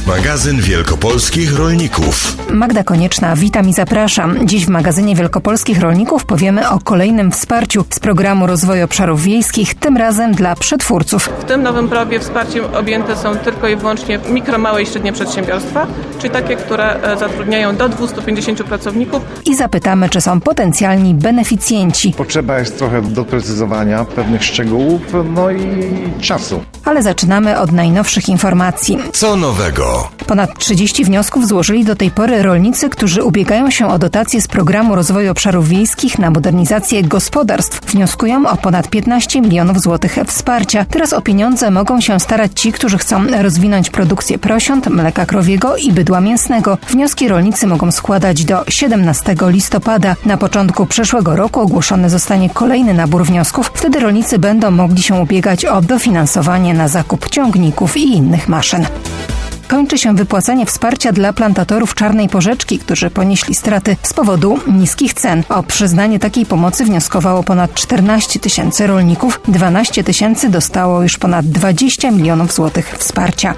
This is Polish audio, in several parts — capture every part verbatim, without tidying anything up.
Magazyn Wielkopolskich Rolników. Magda Konieczna, witam i zapraszam. Dziś w magazynie Wielkopolskich Rolników powiemy o kolejnym wsparciu z Programu Rozwoju Obszarów Wiejskich, tym razem dla przetwórców. W tym nowym prawie wsparciem objęte są tylko i wyłącznie mikro, małe i średnie przedsiębiorstwa, czyli takie, które zatrudniają do dwieście pięćdziesiąt pracowników. I zapytamy, czy są potencjalni beneficjenci. Potrzeba jest trochę doprecyzowania pewnych szczegółów, no i czasu. Ale zaczynamy od najnowszych informacji. Co nowego? Ponad trzydzieści wniosków złożyli do tej pory rolnicy, którzy ubiegają się o dotacje z Programu Rozwoju Obszarów Wiejskich na modernizację gospodarstw. Wnioskują o ponad piętnaście milionów złotych wsparcia. Teraz o pieniądze mogą się starać ci, którzy chcą rozwinąć produkcję prosiąt, mleka krowiego i bydła mięsnego. Wnioski rolnicy mogą składać do siedemnastego listopada. Na początku przyszłego roku ogłoszony zostanie kolejny nabór wniosków. Wtedy rolnicy będą mogli się ubiegać o dofinansowanie na zakup ciągników i innych maszyn. Kończy się wypłacanie wsparcia dla plantatorów czarnej porzeczki, którzy ponieśli straty z powodu niskich cen. O przyznanie takiej pomocy wnioskowało ponad czternaście tysięcy rolników. dwanaście tysięcy dostało już ponad dwadzieścia milionów złotych wsparcia.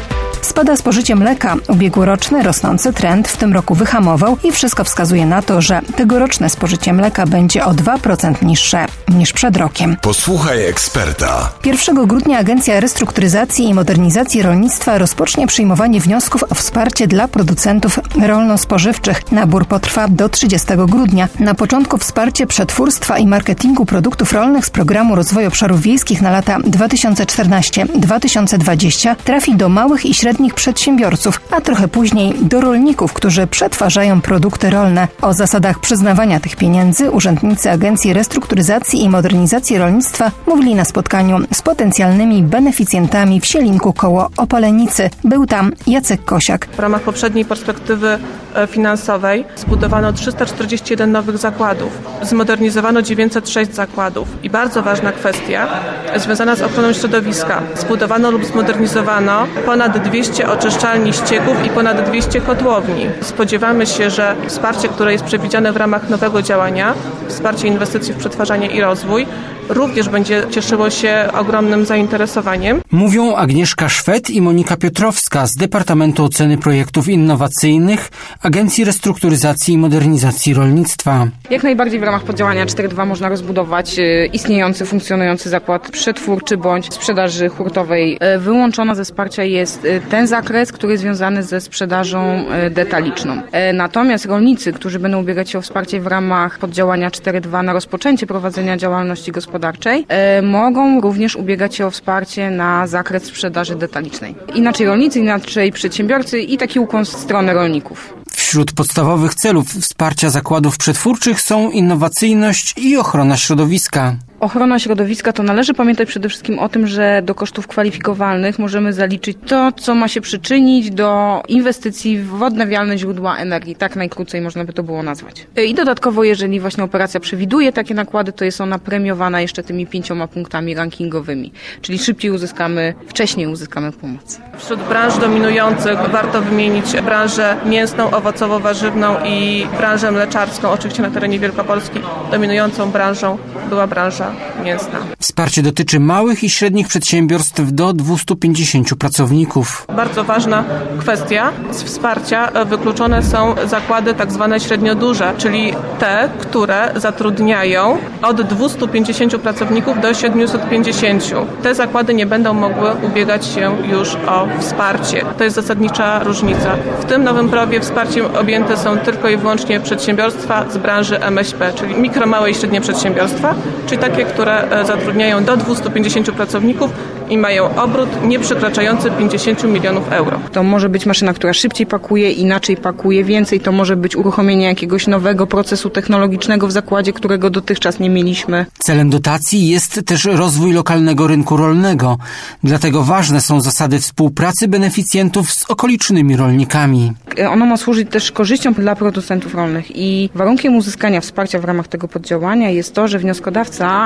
Spada spożycie mleka. Ubiegłoroczny rosnący trend w tym roku wyhamował i wszystko wskazuje na to, że tegoroczne spożycie mleka będzie o dwa procent niższe niż przed rokiem. Posłuchaj eksperta. pierwszego grudnia Agencja Restrukturyzacji i Modernizacji Rolnictwa rozpocznie przyjmowanie wniosków o wsparcie dla producentów rolno-spożywczych. Nabór potrwa do trzydziestego grudnia. Na początku wsparcie przetwórstwa i marketingu produktów rolnych z Programu Rozwoju Obszarów Wiejskich na lata dwa tysiące czternasty do dwa tysiące dwudziestego trafi do małych i średnich przedsiębiorców, a trochę później do rolników, którzy przetwarzają produkty rolne. O zasadach przyznawania tych pieniędzy urzędnicy Agencji Restrukturyzacji i Modernizacji Rolnictwa mówili na spotkaniu z potencjalnymi beneficjentami w Sielinku koło Opalenicy. Był tam Jacek Kosiak. W ramach poprzedniej perspektywy finansowej zbudowano trzysta czterdzieści jeden nowych zakładów, zmodernizowano dziewięćset sześć zakładów i bardzo ważna kwestia związana z ochroną środowiska. Zbudowano lub zmodernizowano ponad dwieście oczyszczalni ścieków i ponad dwieście kotłowni. Spodziewamy się, że wsparcie, które jest przewidziane w ramach nowego działania, wsparcie inwestycji w przetwarzanie i rozwój, również będzie cieszyło się ogromnym zainteresowaniem. Mówią Agnieszka Szwed i Monika Piotrowska z Departamentu Oceny Projektów Innowacyjnych Agencji Restrukturyzacji i Modernizacji Rolnictwa. Jak najbardziej w ramach poddziałania cztery dwa można rozbudować istniejący, funkcjonujący zakład przetwórczy bądź sprzedaży hurtowej. Wyłączona ze wsparcia jest ten zakres, który jest związany ze sprzedażą detaliczną. Natomiast rolnicy, którzy będą ubiegać się o wsparcie w ramach poddziałania cztery dwa na rozpoczęcie prowadzenia działalności gospodarczej, mogą również ubiegać się o wsparcie na zakres sprzedaży detalicznej. Inaczej rolnicy, inaczej przedsiębiorcy i taki ukłon w stronę rolników. Wśród podstawowych celów wsparcia zakładów przetwórczych są innowacyjność i ochrona środowiska. Ochrona środowiska to należy pamiętać przede wszystkim o tym, że do kosztów kwalifikowalnych możemy zaliczyć to, co ma się przyczynić do inwestycji w odnawialne źródła energii. Tak najkrócej można by to było nazwać. I dodatkowo, jeżeli właśnie operacja przewiduje takie nakłady, to jest ona premiowana jeszcze tymi pięcioma punktami rankingowymi. Czyli szybciej uzyskamy, wcześniej uzyskamy pomoc. Wśród branż dominujących warto wymienić branżę mięsną, owocowo-warzywną i branżę mleczarską. Oczywiście na terenie Wielkopolski dominującą branżą była branża mięsna. Wsparcie dotyczy małych i średnich przedsiębiorstw do dwieście pięćdziesiąt pracowników. Bardzo ważna kwestia. Z wsparcia wykluczone są zakłady tak zwane średnio-duże, czyli te, które zatrudniają od dwieście pięćdziesiąt pracowników do siedemset pięćdziesiąt. Te zakłady nie będą mogły ubiegać się już o wsparcie. To jest zasadnicza różnica. W tym nowym prawie wsparciem objęte są tylko i wyłącznie przedsiębiorstwa z branży M S P, czyli mikro, małe i średnie przedsiębiorstwa, czyli takie, które zatrudniają do dwieście pięćdziesiąt pracowników i mają obrót nie przekraczający pięćdziesiąt milionów euro. To może być maszyna, która szybciej pakuje, inaczej pakuje, więcej to może być uruchomienie jakiegoś nowego procesu technologicznego w zakładzie, którego dotychczas nie mieliśmy. Celem dotacji jest też rozwój lokalnego rynku rolnego. Dlatego ważne są zasady współpracy beneficjentów z okolicznymi rolnikami. Ono ma służyć też korzyścią dla producentów rolnych i warunkiem uzyskania wsparcia w ramach tego poddziałania jest to, że wnioskodawca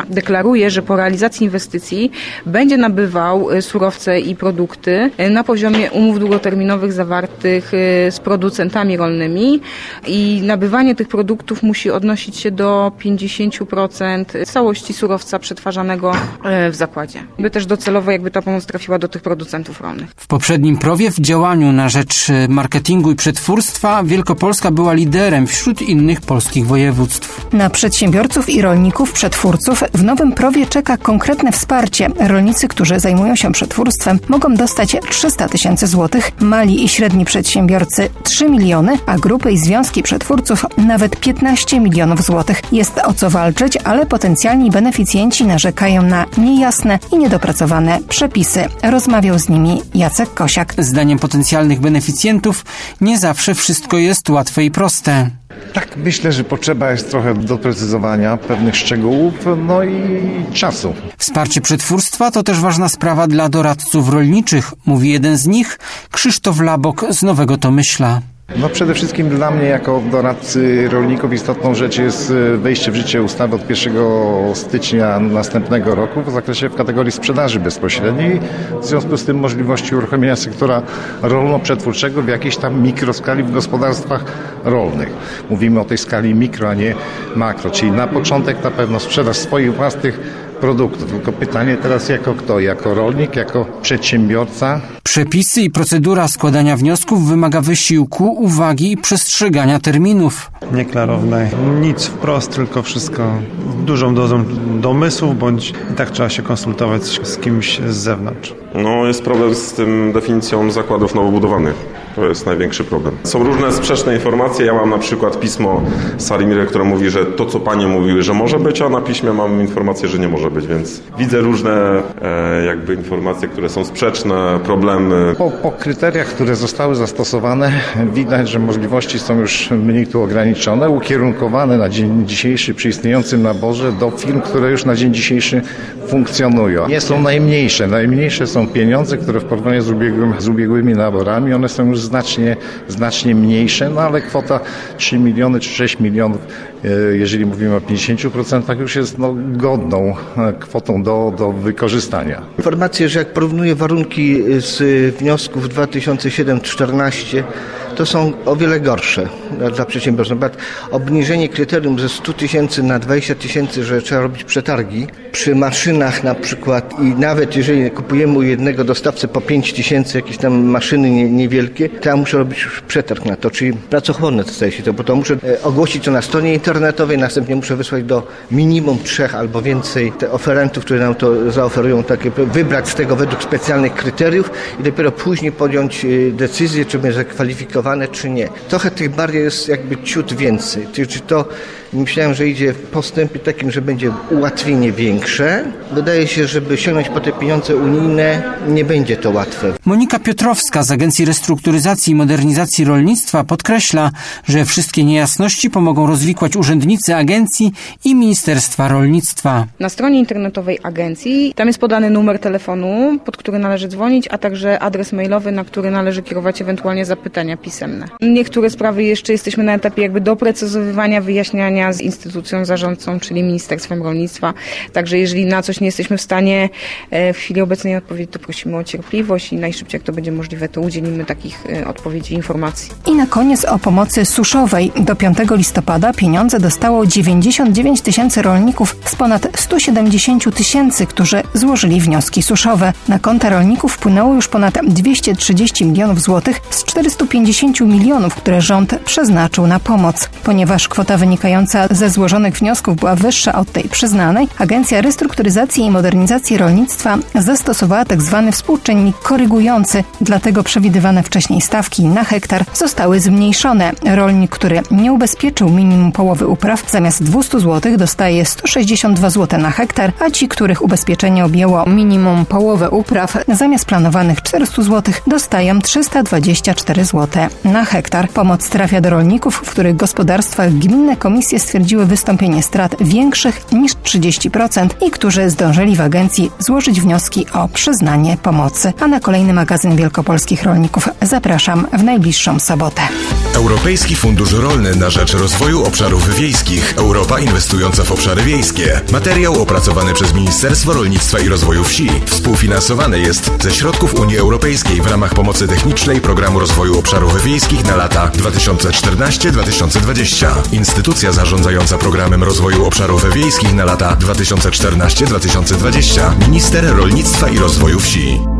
deklaruje, że po realizacji inwestycji będzie nabywał surowce i produkty na poziomie umów długoterminowych zawartych z producentami rolnymi i nabywanie tych produktów musi odnosić się do pięćdziesiąt procent całości surowca przetwarzanego w zakładzie. By też docelowo jakby ta pomoc trafiła do tych producentów rolnych. W poprzednim prowie w działaniu na rzecz marketingu i przetwórstwa Wielkopolska była liderem wśród innych polskich województw. Na przedsiębiorców i rolników, przetwórców w nowym prowie czeka konkretne wsparcie. Rolnicy, którzy zajmują się przetwórstwem, mogą dostać trzysta tysięcy złotych, mali i średni przedsiębiorcy trzy miliony, a grupy i związki przetwórców nawet piętnaście milionów złotych. Jest o co walczyć, ale potencjalni beneficjenci narzekają na niejasne i niedopracowane przepisy. Rozmawiał z nimi Jacek Kosiak. Zdaniem potencjalnych beneficjentów nie zawsze wszystko jest łatwe i proste. Tak, myślę, że potrzeba jest trochę doprecyzowania pewnych szczegółów, no i czasu. Wsparcie przetwórstwa to też ważna sprawa dla doradców rolniczych, mówi jeden z nich, Krzysztof Labok z Nowego Tomyśla. No przede wszystkim dla mnie jako doradcy rolników istotną rzecz jest wejście w życie ustawy od pierwszego stycznia następnego roku w zakresie w kategorii sprzedaży bezpośredniej. W związku z tym możliwości uruchomienia sektora rolno-przetwórczego w jakiejś tam mikroskali w gospodarstwach rolnych. Mówimy o tej skali mikro, a nie makro, czyli na początek na pewno sprzedaż swoich własnych produktów. Tylko pytanie teraz jako kto? Jako rolnik, jako przedsiębiorca? Przepisy i procedura składania wniosków wymaga wysiłku, uwagi i przestrzegania terminów. Nieklarowne, nic wprost, tylko wszystko dużą dozą domysłów, bądź i tak trzeba się konsultować z kimś z zewnątrz. No jest problem z tym definicją zakładów nowobudowanych. To jest największy problem. Są różne sprzeczne informacje. Ja mam na przykład pismo z Sali Miry, które mówi, że to, co panie mówiły, że może być, a na piśmie mam informację, że nie może być, więc widzę różne e, jakby informacje, które są sprzeczne, problemy. Po, po kryteriach, które zostały zastosowane, widać, że możliwości są już mniej tu ograniczone, ukierunkowane na dzień dzisiejszy przy istniejącym naborze do firm, które już na dzień dzisiejszy funkcjonują. Nie są najmniejsze. Najmniejsze są pieniądze, które w porównaniu z, ubiegłym, z ubiegłymi naborami, one są już znacznie, znacznie mniejsze, no ale kwota trzy miliony czy sześć milionów, jeżeli mówimy o pięćdziesięciu procentach, już jest no, godną kwotą do, do wykorzystania. Informacje, że jak porównuję warunki z wniosków dwa tysiące siedem czternaście, to są o wiele gorsze dla przedsiębiorców. Obniżenie kryterium ze stu tysięcy na dwadzieścia tysięcy, że trzeba robić przetargi przy maszynach na przykład i nawet jeżeli kupujemy u jednego dostawcy po pięć tysięcy jakieś tam maszyny nie, niewielkie, to ja muszę robić już przetarg na to, czyli pracochłonne to staje się to, bo to muszę ogłosić to na stronie internetowej, następnie muszę wysłać do minimum trzech albo więcej te oferentów, które nam to zaoferują, takie wybrać z tego według specjalnych kryteriów i dopiero później podjąć decyzję, czy będzie zakwalifikować czy nie. Trochę tych barier jest jakby ciut więcej. Czy to myślałem, że idzie w postępie takim, że będzie ułatwienie większe. Wydaje się, żeby sięgnąć po te pieniądze unijne, nie będzie to łatwe. Monika Piotrowska z Agencji Restrukturyzacji i Modernizacji Rolnictwa podkreśla, że wszystkie niejasności pomogą rozwikłać urzędnicy agencji i Ministerstwa Rolnictwa. Na stronie internetowej agencji tam jest podany numer telefonu, pod który należy dzwonić, a także adres mailowy, na który należy kierować ewentualnie zapytania pisemne. Niektóre sprawy jeszcze jesteśmy na etapie jakby doprecyzowywania, wyjaśniania z instytucją zarządcą, czyli Ministerstwem Rolnictwa. Także jeżeli na coś nie jesteśmy w stanie w chwili obecnej odpowiedzieć, to prosimy o cierpliwość i najszybciej jak to będzie możliwe, to udzielimy takich odpowiedzi i informacji. I na koniec o pomocy suszowej. Do piątego listopada pieniądze dostało dziewięćdziesiąt dziewięć tysięcy rolników z ponad stu siedemdziesięciu tysięcy, którzy złożyli wnioski suszowe. Na konta rolników wpłynęło już ponad dwieście trzydzieści milionów złotych z czterystu pięćdziesięciu milionów, które rząd przeznaczył na pomoc. Ponieważ kwota wynikająca ze złożonych wniosków była wyższa od tej przyznanej, Agencja Restrukturyzacji i Modernizacji Rolnictwa zastosowała tzw. współczynnik korygujący, dlatego przewidywane wcześniej stawki na hektar zostały zmniejszone. Rolnik, który nie ubezpieczył minimum połowy upraw, zamiast dwieście złotych dostaje sto sześćdziesiąt dwa złote na hektar, a ci, których ubezpieczenie objęło minimum połowę upraw, zamiast planowanych czterystu złotych dostają trzysta dwadzieścia cztery złote na hektar. Pomoc trafia do rolników, w których gospodarstwach gminne komisje inspekcje stwierdziły wystąpienie strat większych niż trzydzieści procent i którzy zdążyli w agencji złożyć wnioski o przyznanie pomocy. A na kolejny magazyn wielkopolskich rolników zapraszam w najbliższą sobotę. Europejski Fundusz Rolny na rzecz rozwoju obszarów wiejskich. Europa inwestująca w obszary wiejskie. Materiał opracowany przez Ministerstwo Rolnictwa i Rozwoju Wsi. Współfinansowany jest ze środków Unii Europejskiej w ramach pomocy technicznej Programu Rozwoju Obszarów Wiejskich na lata dwa tysiące czternaście do dwa tysiące dwudziestego. Instytucja zarządzająca Programem Rozwoju Obszarów Wiejskich na lata dwa tysiące czternaście do dwa tysiące dwudziestego. Minister Rolnictwa i Rozwoju Wsi.